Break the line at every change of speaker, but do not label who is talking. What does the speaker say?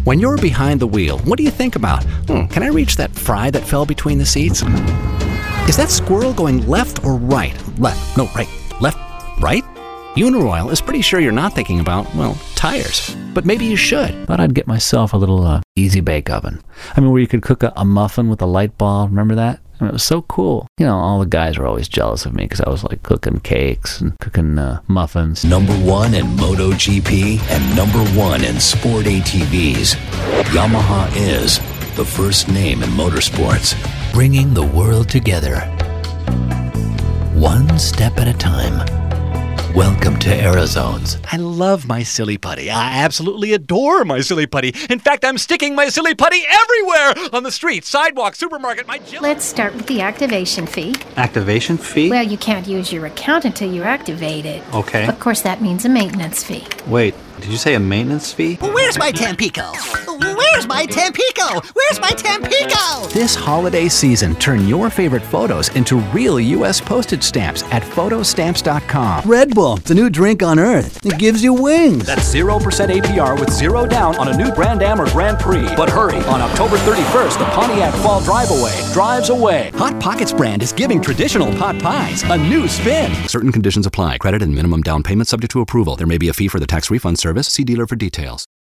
When you're behind the wheel, what do you think about? Can I reach that fry that fell between the seats? Is that squirrel going left or right? Left. No, right. Left. Right? Uniroyal is pretty sure you're not thinking about, tires. But maybe you should.
Thought I'd get myself a little easy bake oven. Where you could cook a muffin with a light bulb. Remember that? It was so cool. All the guys were always jealous of me because I was like cooking cakes and cooking muffins.
Number one in MotoGP and number one in sport ATVs. Yamaha is the first name in motorsports, bringing the world together. One step at a time. Welcome to Arizones.
I love my Silly Putty. I absolutely adore my Silly Putty. In fact, I'm sticking my Silly Putty everywhere! On the street, sidewalk, supermarket, my gym.
Let's start with the activation fee.
Activation fee?
Well, you can't use your account until you activate it.
Okay.
Of course, that means a maintenance fee.
Wait, did you say a maintenance fee?
Where's my Tampico? Where's my Tampico? Where's my Tampico?
This holiday season, turn your favorite photos into real U.S. postage stamps at photostamps.com.
Red Bull, the new drink on Earth. It gives you wings.
That's 0% APR with 0 down on a new Grand Am or Grand Prix. But hurry, on October 31st, the Pontiac Fall Drive-Away drives away.
Hot Pockets brand is giving traditional pot pies a new spin.
Certain conditions apply. Credit and minimum down payment subject to approval. There may be a fee for the tax refund service. See dealer for details.